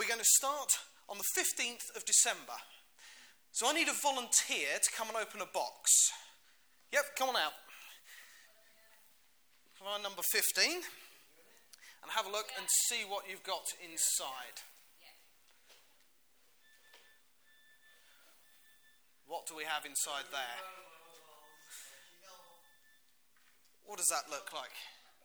we're going to start on the 15th of December. So I need a volunteer to come and open a box. Yep, come on out. Find number 15 and have a look and see what you've got inside. What do we have inside there? What does that look like?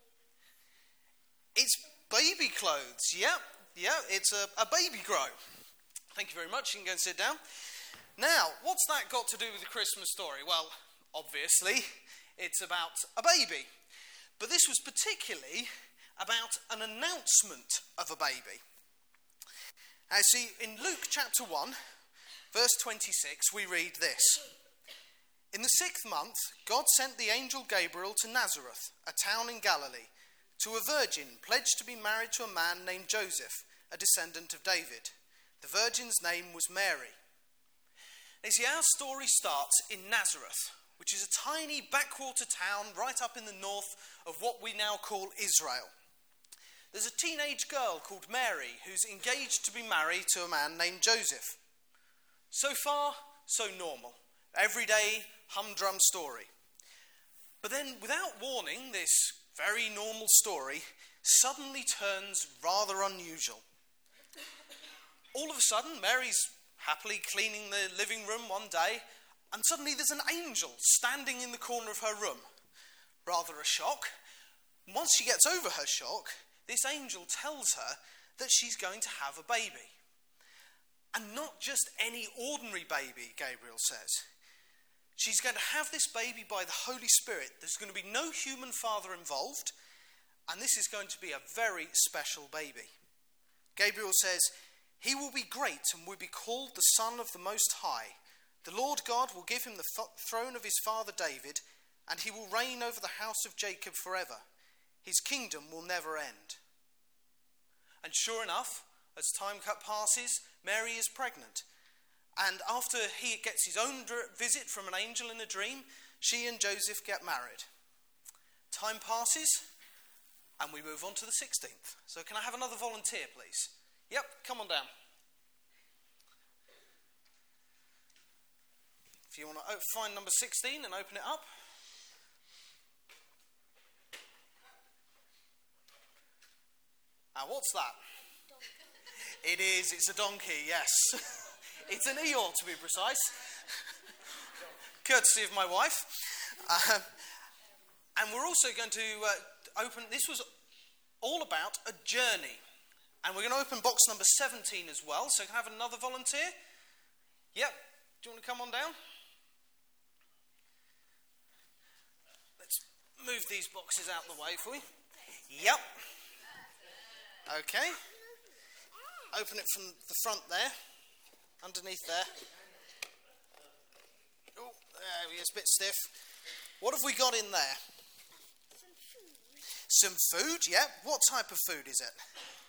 It's baby clothes. Yeah, it's a baby grow. Thank you very much. You can go and sit down. Now, what's that got to do with the Christmas story? Well, obviously, it's about a baby. But this was particularly about an announcement of a baby. Now, see, in Luke chapter 1, verse 26, we read this. In the 6th month, God sent the angel Gabriel to Nazareth, a town in Galilee, to a virgin pledged to be married to a man named Joseph, a descendant of David. The virgin's name was Mary. Now, see, our story starts in Nazareth, which is a tiny backwater town right up in the north of what we now call Israel. There's a teenage girl called Mary who's engaged to be married to a man named Joseph. So far, so normal. Everyday, humdrum story. But then, without warning, this very normal story suddenly turns rather unusual. All of a sudden, Mary's happily cleaning the living room one day, and suddenly there's an angel standing in the corner of her room. Rather a shock. Once she gets over her shock, this angel tells her that she's going to have a baby. And not just any ordinary baby, Gabriel says. She's going to have this baby by the Holy Spirit. There's going to be no human father involved, and this is going to be a very special baby. Gabriel says, "He will be great and will be called the Son of the Most High. The Lord God will give him the throne of his father David, and he will reign over the house of Jacob forever. His kingdom will never end." And sure enough, as time passes, Mary is pregnant. And after he gets his own visit from an angel in a dream, she and Joseph get married. Time passes, and we move on to the 16th. So can I have another volunteer, please? Yep, come on down. If you want to find number 16 and open it up. Now, what's that? It is, it's a donkey, yes. It's an Eeyore, to be precise. Courtesy of my wife. And we're also going to open, this was all about a journey. And we're going to open box number 17 as well. So can I have another volunteer? Yep. Do you want to come on down? Let's move these boxes out of the way for you. Yep. Okay. Open it from the front there. Underneath there. Oh, there he is, a bit stiff. What have we got in there? Some food, yeah. What type of food is it?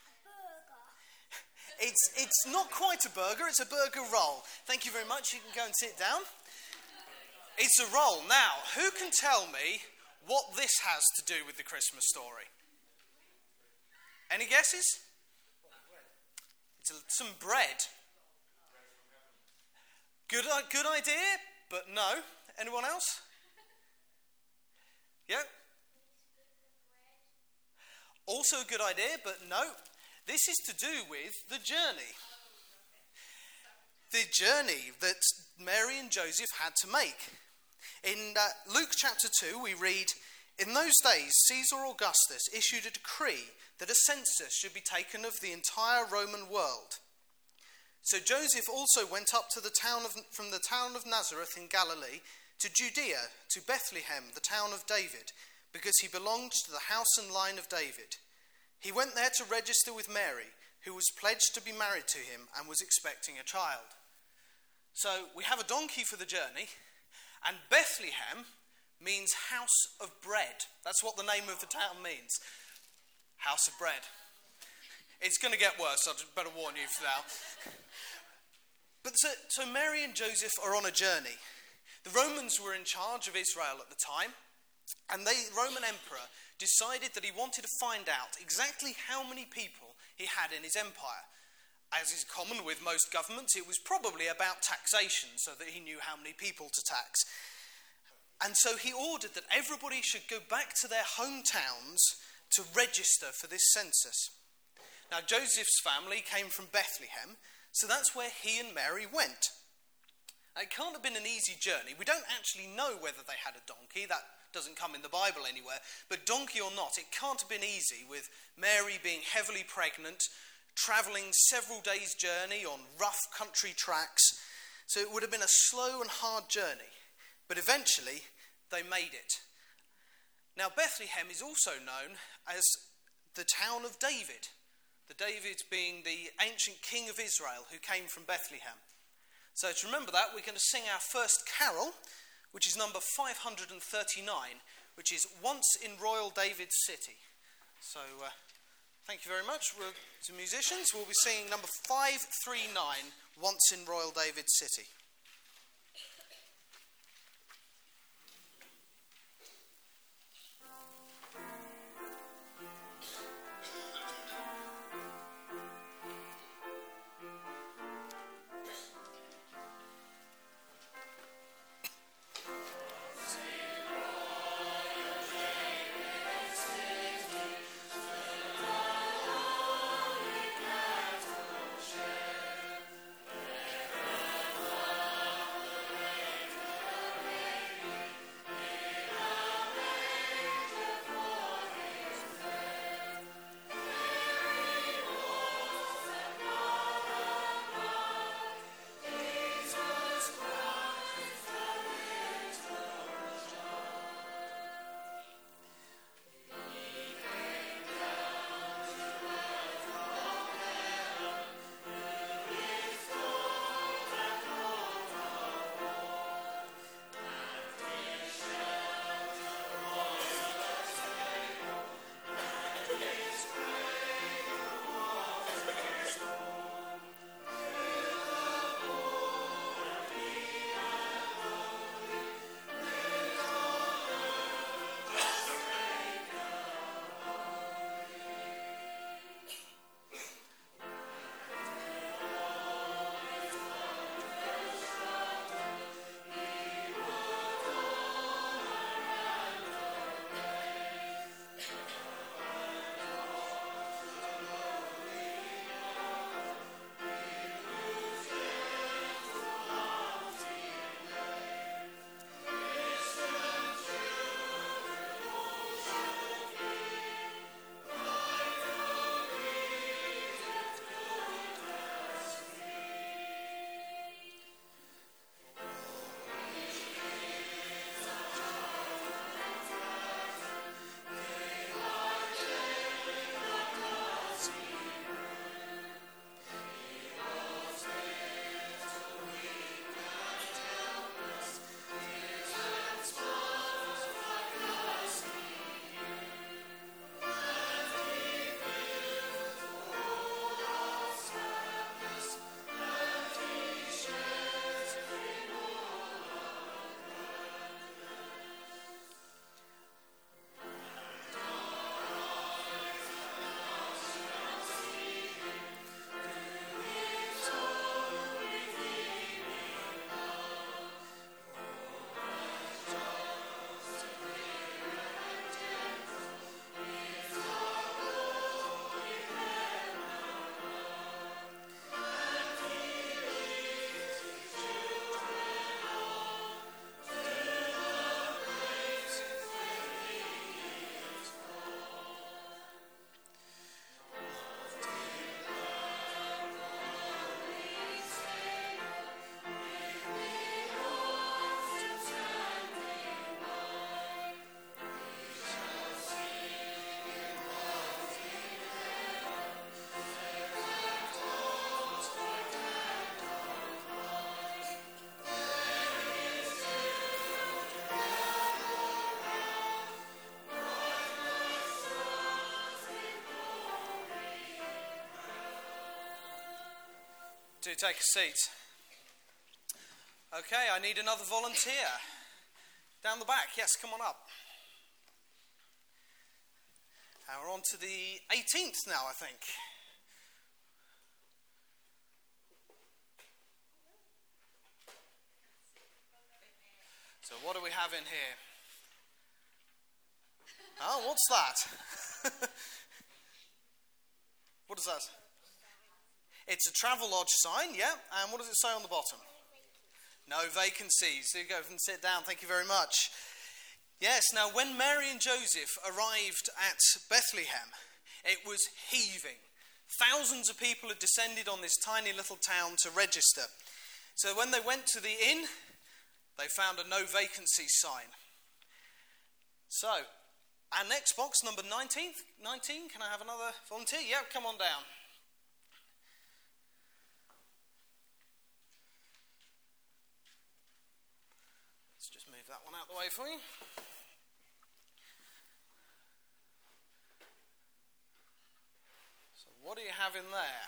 It's not quite a burger, it's a burger roll. Thank you very much, you can go and sit down. It's a roll. Now, who can tell me what this has to do with the Christmas story? Any guesses? It's some bread. Good idea, but no. Anyone else? Yeah? Also a good idea, but no. This is to do with the journey. The journey that Mary and Joseph had to make. In Luke chapter 2, we read, "In those days, Caesar Augustus issued a decree that a census should be taken of the entire Roman world. So Joseph also went up to from the town of Nazareth in Galilee to Judea, to Bethlehem, the town of David, because he belonged to the house and line of David. He went there to register with Mary, who was pledged to be married to him and was expecting a child." So we have a donkey for the journey, and Bethlehem means house of bread. That's what the name of the town means. House of bread. It's going to get worse, I better warn you for now. But so Mary and Joseph are on a journey. The Romans were in charge of Israel at the time, and the Roman emperor decided that he wanted to find out exactly how many people he had in his empire. as is common with most governments, it was probably about taxation, so that he knew how many people to tax. And so he ordered that everybody should go back to their hometowns to register for this census. Now, Joseph's family came from Bethlehem, so that's where he and Mary went. It can't have been an easy journey. We don't actually know whether they had a donkey. That doesn't come in the Bible anywhere. But donkey or not, it can't have been easy, with Mary being heavily pregnant, travelling several days' journey on rough country tracks. So it would have been a slow and hard journey. But eventually, they made it. Now, Bethlehem is also known as the town of David. The David being the ancient king of Israel who came from Bethlehem. So to remember that, we're going to sing our first carol, which is number 539, which is Once in Royal David's City. So thank you very much to musicians. We'll be singing number 539, Once in Royal David's City. Do take a seat. Okay, I need another volunteer. Down the back, yes, come on up. And we're on to the 18th now, I think. what do we have in here? Oh, what's that? What is that? It's a Travelodge sign, yeah. And what does it say on the bottom? No vacancies. There you go and sit down. Thank you very much. Yes, now when Mary and Joseph arrived at Bethlehem, it was heaving. Thousands of people had descended on this tiny little town to register. So when they went to the inn, they found a no vacancy sign. So, our next box, number 19. Can I have another volunteer? Yeah, come on down. Let's just move that one out of the way for you. So what do you have in there?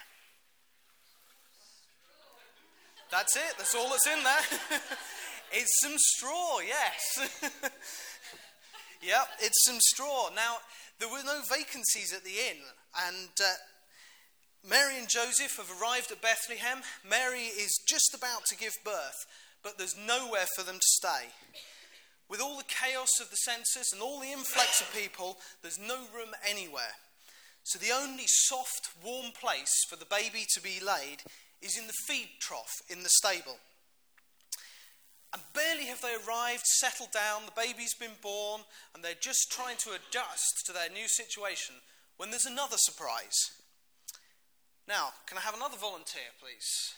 That's it. That's all that's in there. It's some straw, yes. Yep, it's some straw. Now, there were no vacancies at the inn, and Mary and Joseph have arrived at Bethlehem. Mary is just about to give birth, but there's nowhere for them to stay. With all the chaos of the census and all the influx of people, there's no room anywhere. So the only soft, warm place for the baby to be laid is in the feed trough in the stable. And barely have they arrived, settled down, the baby's been born, and they're just trying to adjust to their new situation when there's another surprise. Now, can I have another volunteer, please?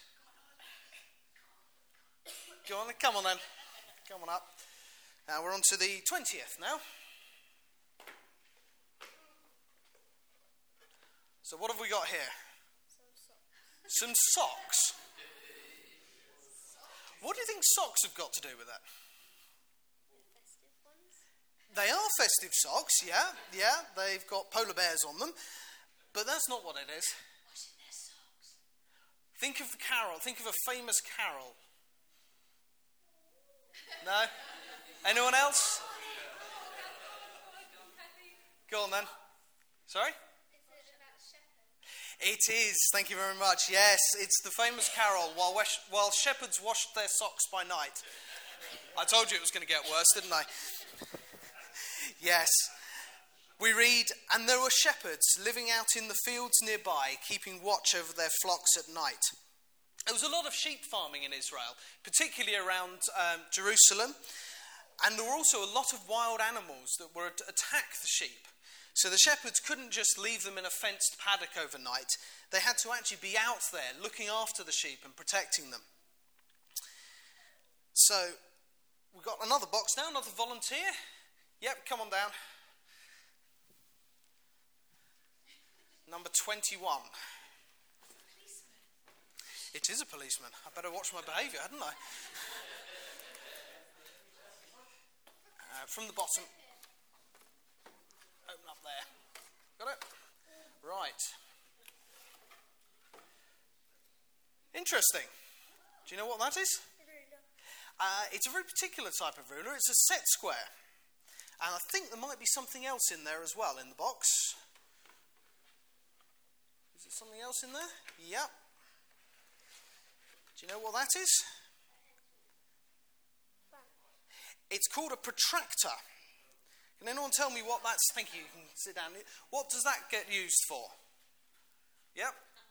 Go on, come on then. Come on up. Now we're on to the 20th now. So what have we got here? Some socks. What do you think socks have got to do with that? Festive ones? They are festive socks, yeah. They've got polar bears on them. But that's not what it is. What's in their socks? Think of the carol. Think of a famous carol. No? Anyone else? Go on then. Sorry? It is, thank you very much. Yes, it's the famous carol, while shepherds washed their socks by night. I told you it was going to get worse, didn't I? Yes. We read, and there were shepherds living out in the fields nearby, keeping watch over their flocks at night. There was a lot of sheep farming in Israel, particularly around Jerusalem. And there were also a lot of wild animals that were to attack the sheep. So the shepherds couldn't just leave them in a fenced paddock overnight. They had to actually be out there looking after the sheep and protecting them. So we've got another box now, another volunteer. Yep, come on down. Number 21. It is a policeman. I better watch my behaviour, hadn't I? From the bottom. Open up there. Got it? Right. Interesting. Do you know what that is? It's a very particular type of ruler. It's a set square. And I think there might be something else in there as well in the box. Is there something else in there? Yep. Do you know what that is? It's called a protractor. Can anyone tell me what that's... Thank you, you can sit down. What does that get used for? Yep.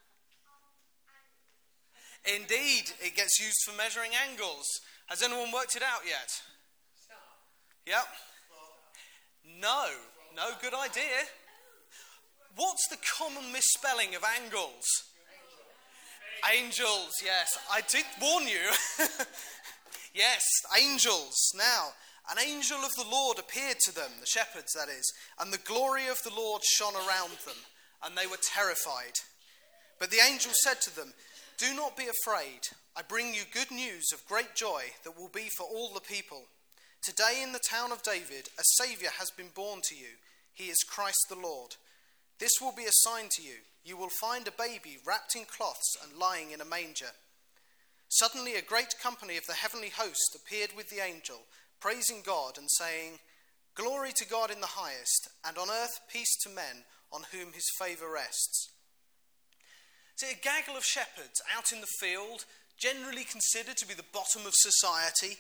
Indeed, it gets used for measuring angles. Has anyone worked it out yet? Yep. No, good idea. What's the common misspelling of angles? Angels, yes. I did warn you. Yes, angels. Now, an angel of the Lord appeared to them, the shepherds that is, and the glory of the Lord shone around them, and they were terrified. But the angel said to them, "Do not be afraid. I bring you good news of great joy that will be for all the people. Today in the town of David, a Saviour has been born to you. He is Christ the Lord. This will be a sign to you. You will find a baby wrapped in cloths and lying in a manger." Suddenly a great company of the heavenly host appeared with the angel, praising God and saying, "Glory to God in the highest, and on earth peace to men on whom his favour rests." So a gaggle of shepherds out in the field, generally considered to be the bottom of society,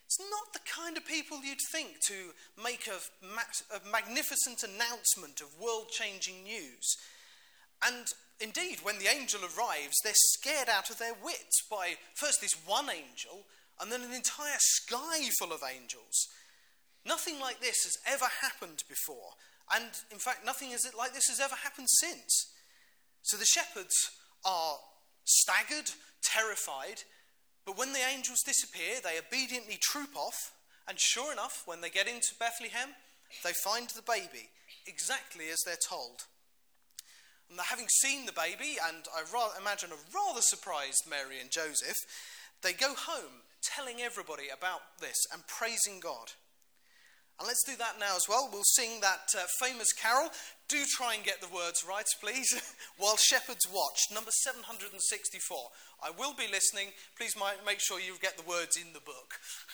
It's not the kind of people you'd think to make a magnificent announcement of world-changing news. And indeed, when the angel arrives, they're scared out of their wits by first this one angel and then an entire sky full of angels. Nothing like this has ever happened before. And in fact, nothing like this has ever happened since. So the shepherds are staggered, terrified, but when the angels disappear, they obediently troop off, and sure enough, when they get into Bethlehem, they find the baby, exactly as they're told. And having seen the baby, and I imagine a rather surprised Mary and Joseph, they go home telling everybody about this and praising God. And let's do that now as well. We'll sing that famous carol. Do try and get the words right, please. While Shepherds Watch, number 764. I will be listening. Please make sure you get the words in the book.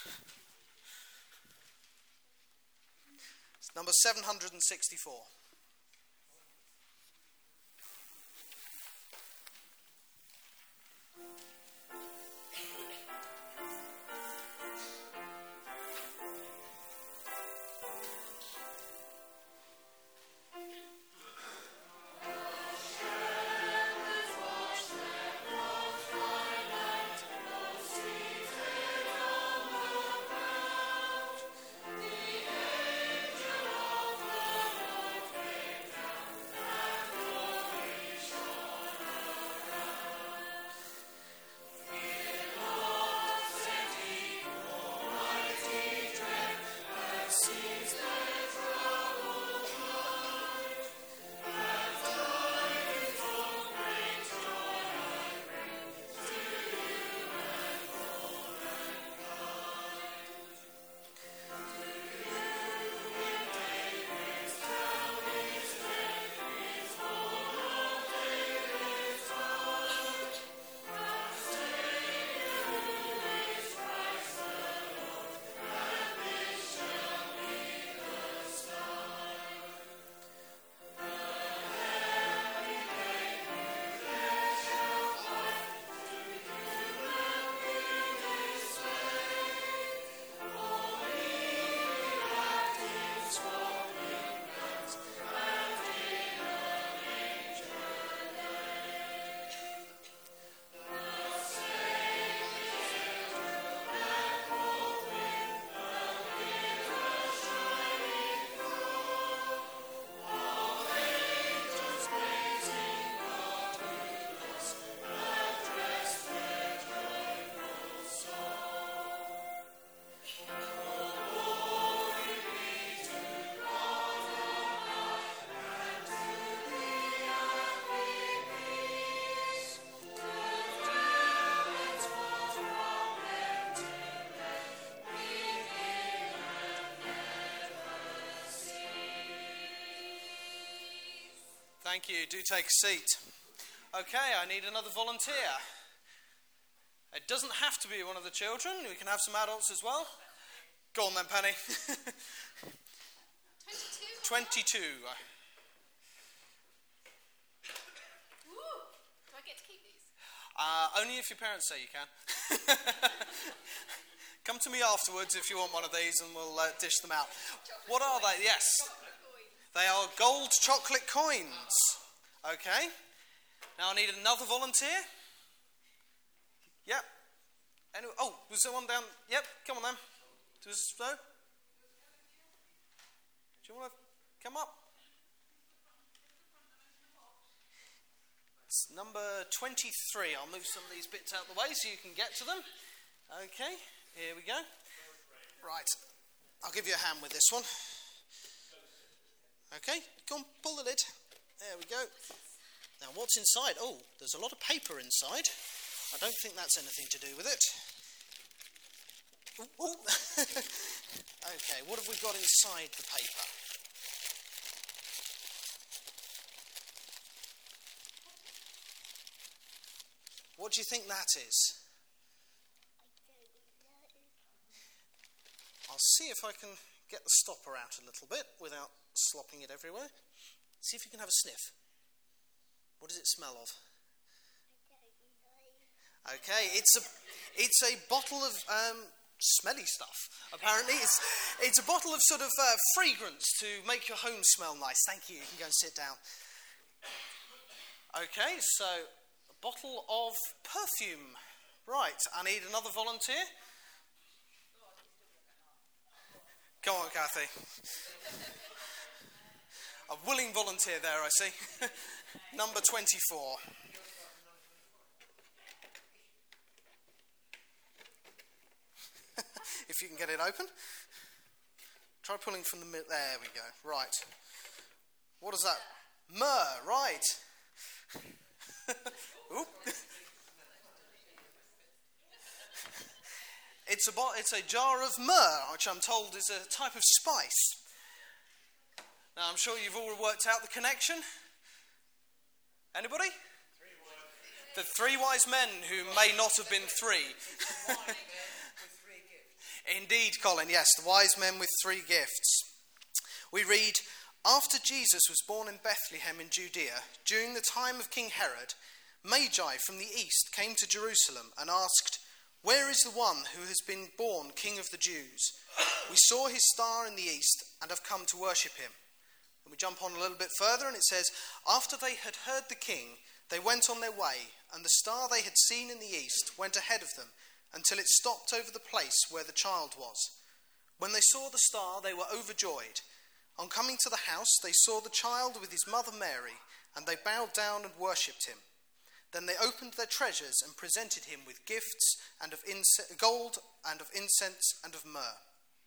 It's number 764. Thank you. Do take a seat. Okay, I need another volunteer. It doesn't have to be one of the children. We can have some adults as well. Go on then, Penny. 22. Ooh, do I get to keep these? Only if your parents say you can. Come to me afterwards if you want one of these and we'll dish them out. What are they? Yes. They are gold chocolate coins. Okay. Now I need another volunteer. Yep. Was there one down? Yep. Come on then. Do you want to come up? It's number 23. I'll move some of these bits out of the way so you can get to them. Okay. Here we go. Right. I'll give you a hand with this one. Okay, come on, pull the lid. There we go. Now, what's inside? Oh, there's a lot of paper inside. I don't think that's anything to do with it. Ooh, ooh. Okay, what have we got inside the paper? What do you think that is? I'll see if I can get the stopper out a little bit without slopping it everywhere. See if you can have a sniff. What does it smell of? Okay, it's a bottle of smelly stuff. Apparently, it's a bottle of sort of fragrance to make your home smell nice. Thank you. You can go and sit down. Okay, so a bottle of perfume. Right, I need another volunteer. Go on, Kathy. A willing volunteer there, I see. Number 24. If you can get it open. Try pulling from the middle. There we go. Right. What is that? Myrrh, right. Oop. It's a jar of myrrh, which I'm told is a type of spice. Now, I'm sure you've all worked out the connection. Anybody? The three wise men who may not have been three. Indeed, Colin, yes, the wise men with 3 gifts. We read, after Jesus was born in Bethlehem in Judea, during the time of King Herod, Magi from the east came to Jerusalem and asked, where is the one who has been born King of the Jews? We saw his star in the east and have come to worship him. And we jump on a little bit further and it says, after they had heard the king, they went on their way, and the star they had seen in the east went ahead of them until it stopped over the place where the child was. When they saw the star, they were overjoyed. On coming to the house, they saw the child with his mother Mary, and they bowed down and worshipped him. Then they opened their treasures and presented him with gifts and of gold and of incense and of myrrh.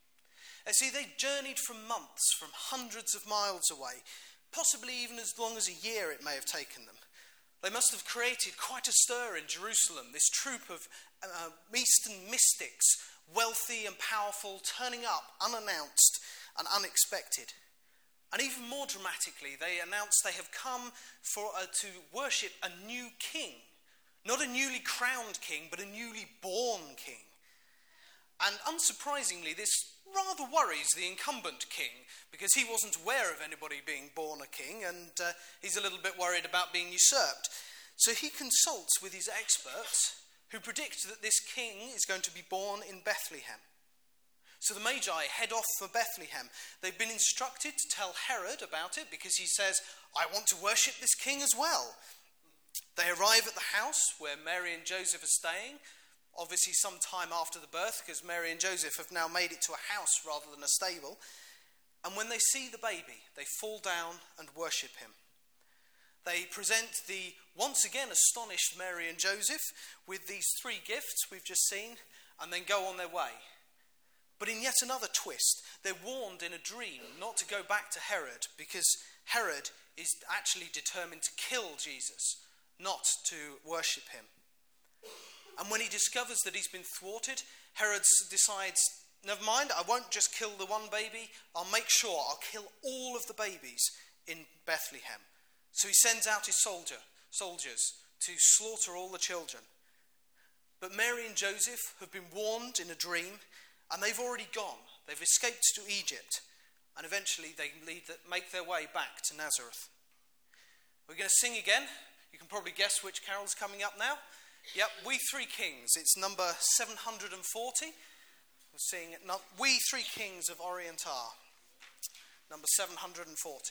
See, they journeyed for months from hundreds of miles away, possibly even as long as a year it may have taken them. They must have created quite a stir in Jerusalem, this troop of Eastern mystics, wealthy and powerful, turning up unannounced and unexpected. And even more dramatically, they announced they have come to worship a new king. Not a newly crowned king, but a newly born king. And unsurprisingly, this rather worries the incumbent king, because he wasn't aware of anybody being born a king, and he's a little bit worried about being usurped. So he consults with his experts, who predict that this king is going to be born in Bethlehem. So the Magi head off for Bethlehem. They've been instructed to tell Herod about it, because he says, I want to worship this king as well. They arrive at the house where Mary and Joseph are staying, obviously some time after the birth, because Mary and Joseph have now made it to a house rather than a stable. And when they see the baby, they fall down and worship him. They present the once again astonished Mary and Joseph with these 3 gifts we've just seen, and then go on their way. But in yet another twist, they're warned in a dream not to go back to Herod, because Herod is actually determined to kill Jesus, not to worship him. And when he discovers that he's been thwarted, Herod decides, never mind, I won't just kill the one baby, I'll make sure I'll kill all of the babies in Bethlehem. So he sends out his soldiers to slaughter all the children. But Mary and Joseph have been warned in a dream, and they've already gone. They've escaped to Egypt, and eventually they make their way back to Nazareth. We're going to sing again. You can probably guess which carol's coming up now. Yep, We Three Kings. It's number 740. We're singing We Three Kings of Orient are, number 740.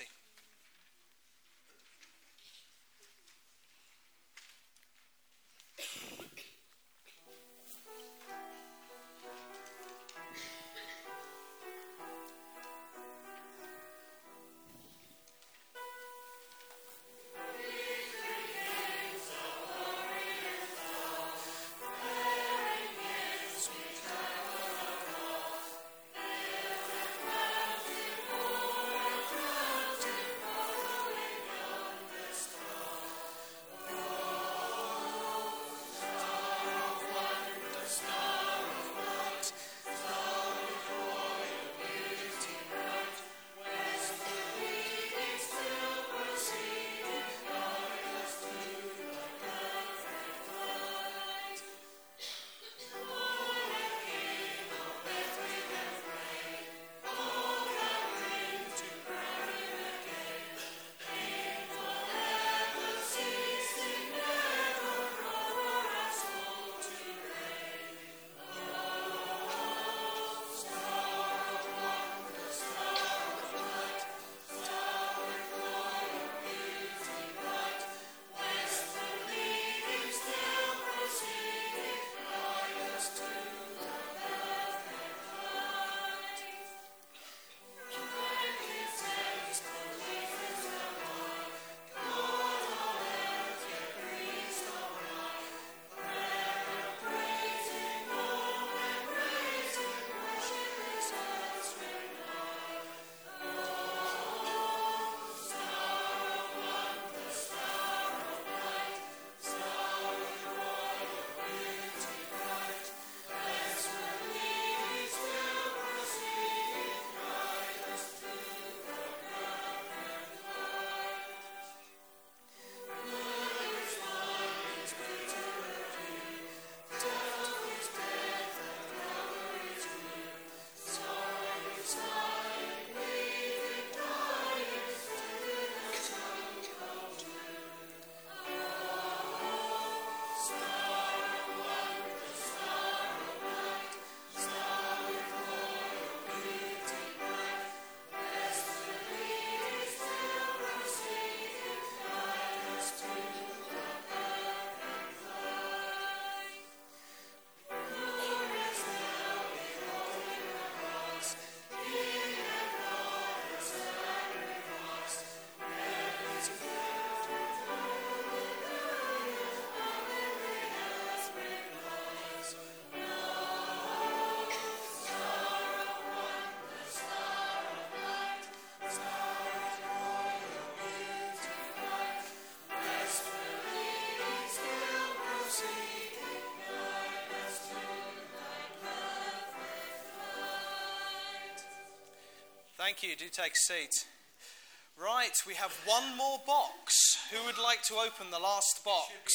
Thank you. Do take a seat. Right, we have one more box. Who would like to open the last box?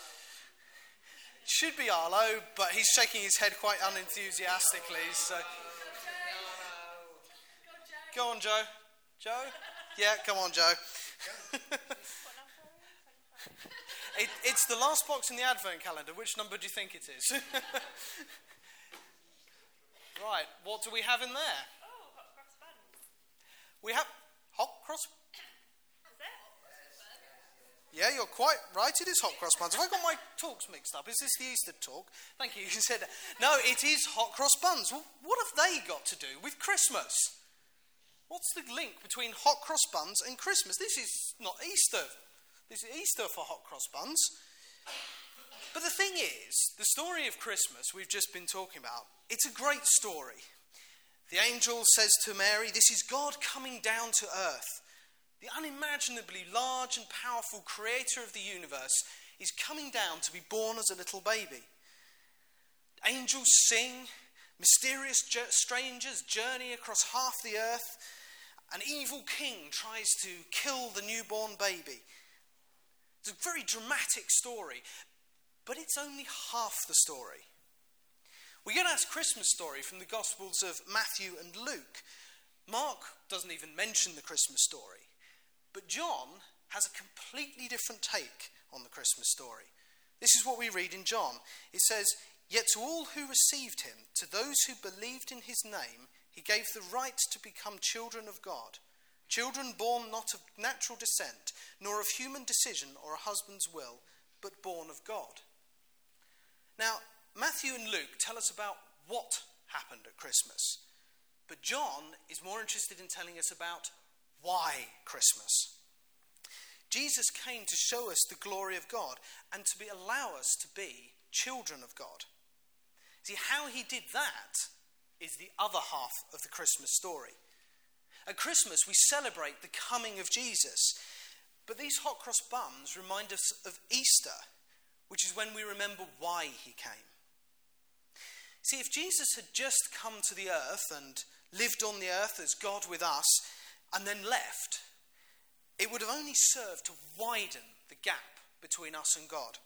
Should be Arlo, but he's shaking his head quite unenthusiastically. So, go on, Joe. Joe? Yeah, come on, Joe. It's the last box in the Advent calendar. Which number do you think it is? Right, what do we have in there? Oh, hot cross buns. We have hot cross. Is it? Yeah, you're quite right. It is hot cross buns. Have I got my talks mixed up? Is this the Easter talk? Thank you. You said no. It is hot cross buns. Well, what have they got to do with Christmas? What's the link between hot cross buns and Christmas? This is not Easter. This is Easter for hot cross buns. But the thing is, the story of Christmas we've just been talking about, it's a great story. The angel says to Mary, this is God coming down to earth. The unimaginably large and powerful creator of the universe is coming down to be born as a little baby. Angels sing, mysterious strangers journey across half the earth. An evil king tries to kill the newborn baby. It's a very dramatic story, but it's only half the story. We get our Christmas story from the Gospels of Matthew and Luke. Mark doesn't even mention the Christmas story, but John has a completely different take on the Christmas story. This is what we read in John. It says, "Yet to all who received him, to those who believed in his name, he gave the right to become children of God. Children born not of natural descent, nor of human decision or a husband's will, but born of God." Now, Matthew and Luke tell us about what happened at Christmas. But John is more interested in telling us about why Christmas. Jesus came to show us the glory of God and to allow us to be children of God. See, how he did that is the other half of the Christmas story. At Christmas, we celebrate the coming of Jesus. But these hot cross buns remind us of Easter, which is when we remember why he came. See, if Jesus had just come to the earth and lived on the earth as God with us and then left, it would have only served to widen the gap between us and God.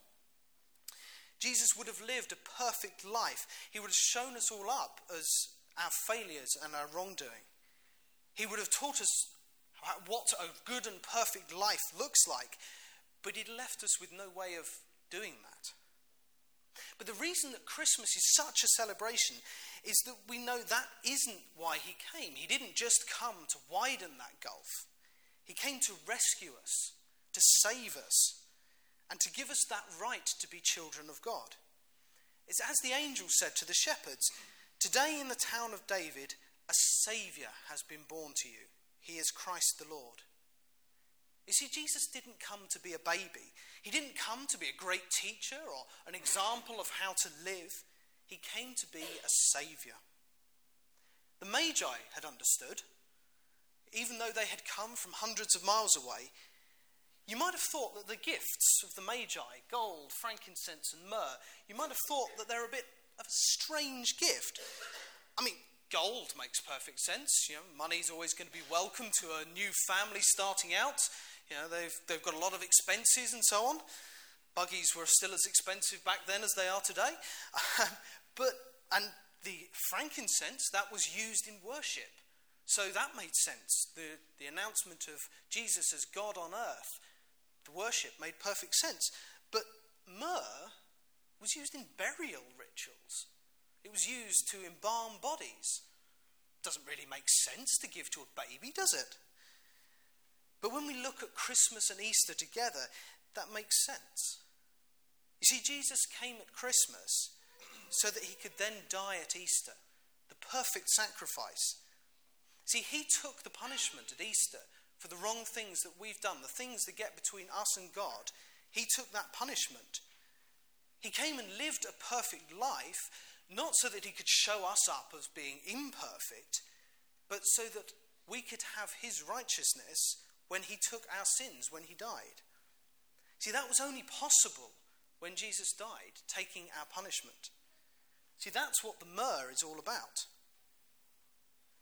Jesus would have lived a perfect life. He would have shown us all up as our failures and our wrongdoing. He would have taught us what a good and perfect life looks like, but he'd left us with no way of doing that. But the reason that Christmas is such a celebration is that we know that isn't why he came. He didn't just come to widen that gulf. He came to rescue us, to save us, and to give us that right to be children of God. It's as the angel said to the shepherds, "Today in the town of David, a Saviour has been born to you. He is Christ the Lord." You see, Jesus didn't come to be a baby. He didn't come to be a great teacher or an example of how to live. He came to be a saviour. The Magi had understood. Even though they had come from hundreds of miles away, you might have thought that the gifts of the Magi, gold, frankincense and myrrh, you might have thought that they're a bit of a strange gift. I mean, gold makes perfect sense. You know, money's always going to be welcome to a new family starting out. You know, they've got a lot of expenses and so on. Buggies were still as expensive back then as they are today. And the frankincense, that was used in worship. So that made sense. The announcement of Jesus as God on earth, the worship made perfect sense. But myrrh was used in burial rituals. It was used to embalm bodies. Doesn't really make sense to give to a baby, does it? But when we look at Christmas and Easter together, that makes sense. You see, Jesus came at Christmas so that he could then die at Easter, the perfect sacrifice. See, he took the punishment at Easter for the wrong things that we've done, the things that get between us and God. He took that punishment. He came and lived a perfect life, not so that he could show us up as being imperfect, but so that we could have his righteousness when he took our sins, when he died. See, that was only possible when Jesus died, taking our punishment. See, that's what the myrrh is all about.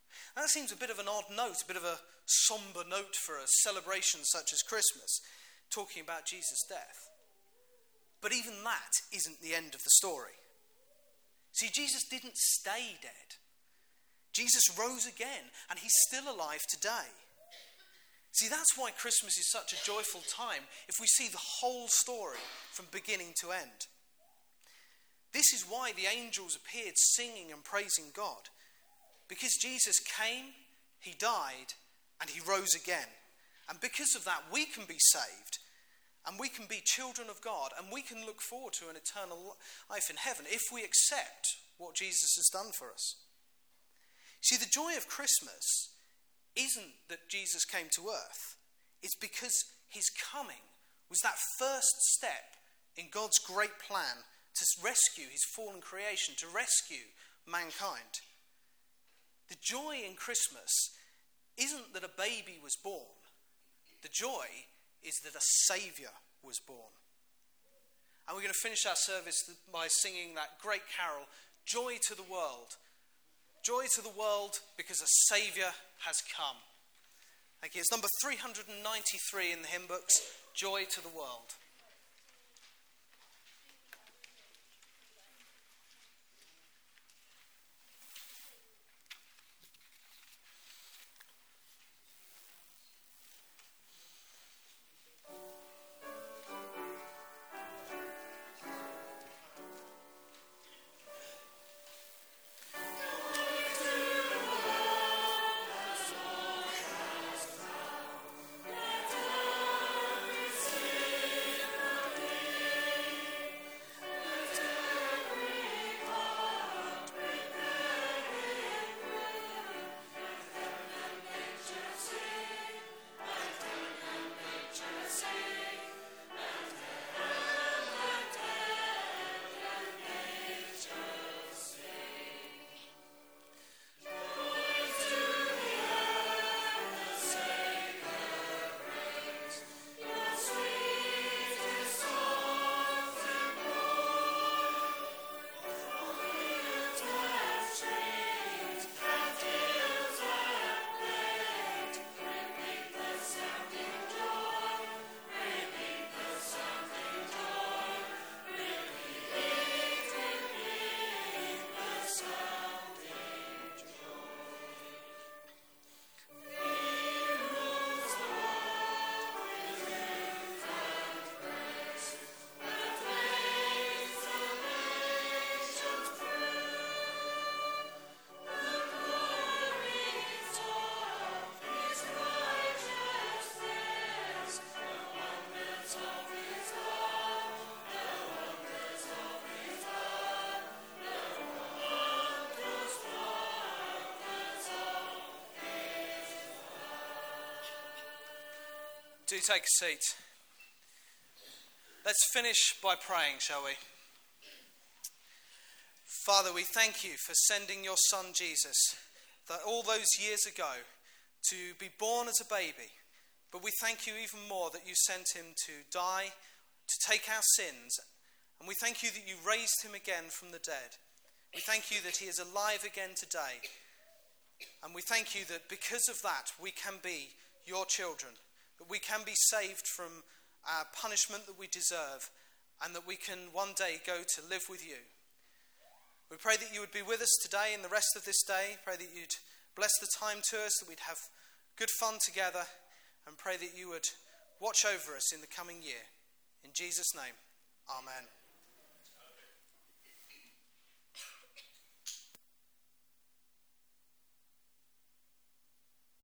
And that seems a bit of an odd note, a bit of a somber note for a celebration such as Christmas, talking about Jesus' death. But even that isn't the end of the story. See, Jesus didn't stay dead. Jesus rose again, and he's still alive today. See, that's why Christmas is such a joyful time, if we see the whole story from beginning to end. This is why the angels appeared singing and praising God. Because Jesus came, he died, and he rose again. And because of that, we can be saved, and we can be children of God, and we can look forward to an eternal life in heaven if we accept what Jesus has done for us. See, the joy of Christmas isn't that Jesus came to earth. It's because his coming was that first step in God's great plan to rescue his fallen creation, to rescue mankind. The joy in Christmas isn't that a baby was born. The joy is that a Saviour was born. And we're going to finish our service by singing that great carol, Joy to the World. Joy to the world because a Saviour has come. Thank you. It's number 393 in the hymn books, Joy to the World. Do take a seat. Let's finish by praying, shall we? Father, we thank you for sending your Son Jesus that all those years ago to be born as a baby. But we thank you even more that you sent him to die, to take our sins. And we thank you that you raised him again from the dead. We thank you that he is alive again today. And we thank you that because of that, we can be your children. That we can be saved from our punishment that we deserve, and that we can one day go to live with you. We pray that you would be with us today and the rest of this day. Pray that you'd bless the time to us, that we'd have good fun together, and pray that you would watch over us in the coming year. In Jesus' name, amen.